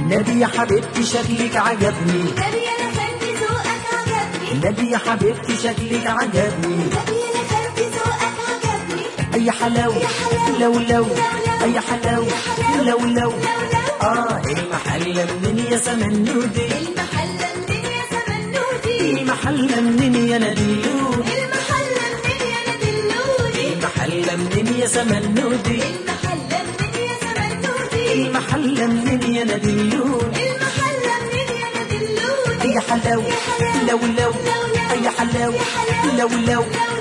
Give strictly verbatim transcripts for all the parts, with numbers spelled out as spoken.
نبي يا حبيبتي شكلك عجبني، نبي انا خلبي ذوقك عجبني، نبي يا حبيبتي شكلك عجبني، نبي انا خلبي ذوقك عجبني. أي حلاوة لو لو أي حلاوة لو لو آه المحلة منين يا سمنودي، المحلة منين يا سمنودي، المحلة منين يا ندلودي، المحلة منين يا ندلودي، المحلة منين يا سمنودي، المحلة منين يا سمنودي، المحلة منين يا ندلودي، المحلة منين يا ندلودي. أي حلاوة لو لو أي حلاوة لو لو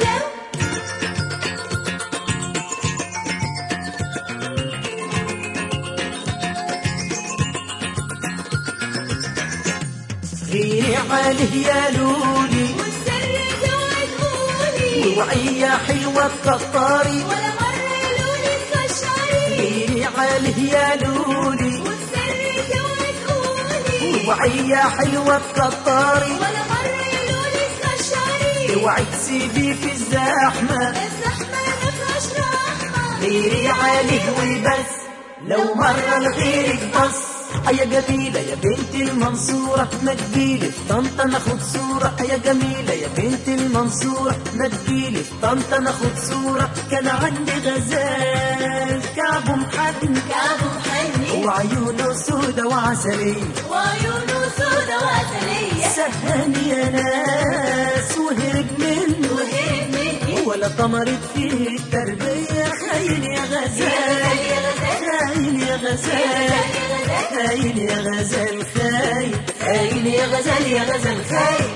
غيري عليه يا لولي والسر توعدهولي، ووعي يا حلوة القطاري ولا مرة يا لولي تكشري، غيري عليه يا لولي والسر توعدهولي، ووعي يا حلوة القطاري ولا مرة يا لولي تكشري. اوعي تسيبي في الزحمة الزحمة ما فيهاش رحمة، غيري عليه وبس لو مرة لغيرك بص. يا جميلة يا بنت المنصورة ما تجيلي في طنطا ناخد صورة، يا جميلة يا بنت المنصورة ما تجيلي في طنطا ناخد صورة. كان عندي غزال كعبه محن كعبه محني وعيونه سودة وعسلية وعيونه سودا وعسلية، سهاني يا ناس وهرب منه وهرب مني ولا طمرت فيه التربية. خاين يا غزال خاين يا غزال خاين يا غزال خاين خاين يا غزال يا غزال خاين.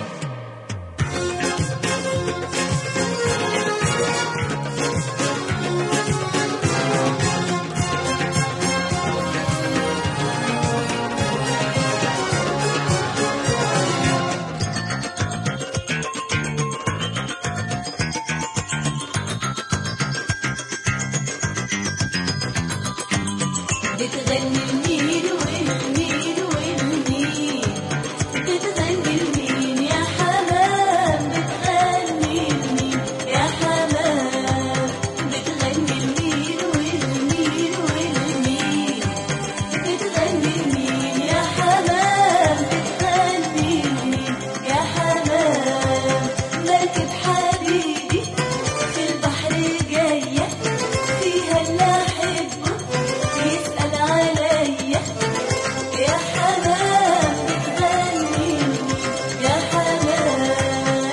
بتغني لمين والمين والمين، بتغني لمين يا حمام، بتغني لمين يا حمام، بتغني لمين والمين والمين، بتغني لمين يا حمام، بتغني لمين يا حمام. مركب حبيبي في البحر جاية، فيها اللي أحبه يسأل عليا يا حمام، بتغني يا حمام.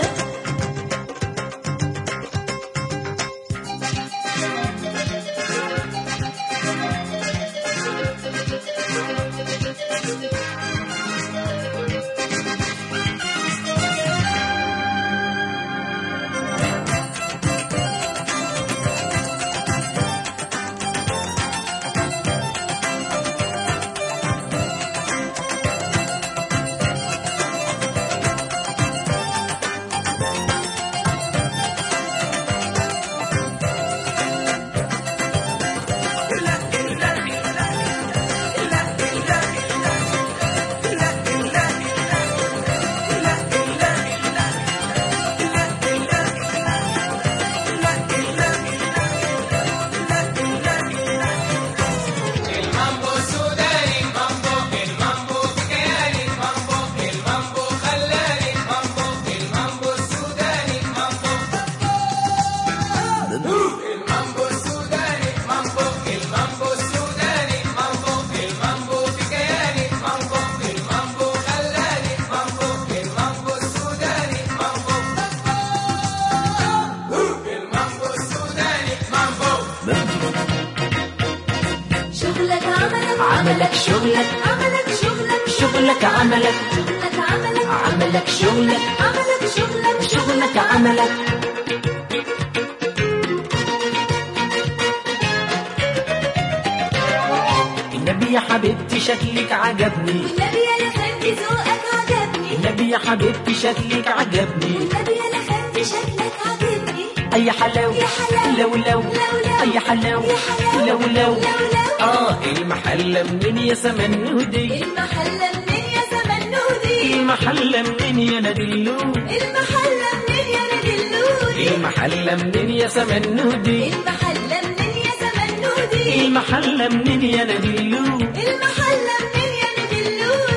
شغلك عملك عملك شغلك عملك شغلك شغلك عملك شغلك عملك عملك شغلك عملك شغلك شغلك عملك. النبي يا حبيبتي شكلك عجبني، والنبي انا خلبي ذوقك عجبني، النبي يا حبيبتي شكلك عجبني، والنبي انا خلبي شكلك عجبني. أي حلاوة يا حلاوة لو لو أي حلاوة يا حلاوة لو لو لو لو آه المحلة منين يا سمنودي، المحلة منين يا سمنودي، المحلة منين يا ندلودي، المحلة منين يا ندلودي، المحلة منين يا سمنودي، المحلة منين يا سمنودي، المحلة منين يا ندلودي، المحلة منين يا ندلودي.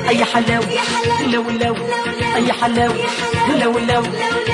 أي حلاوة يا حلاوة لو لو لو لو أي حلاوة يا حلاوة لو لو لو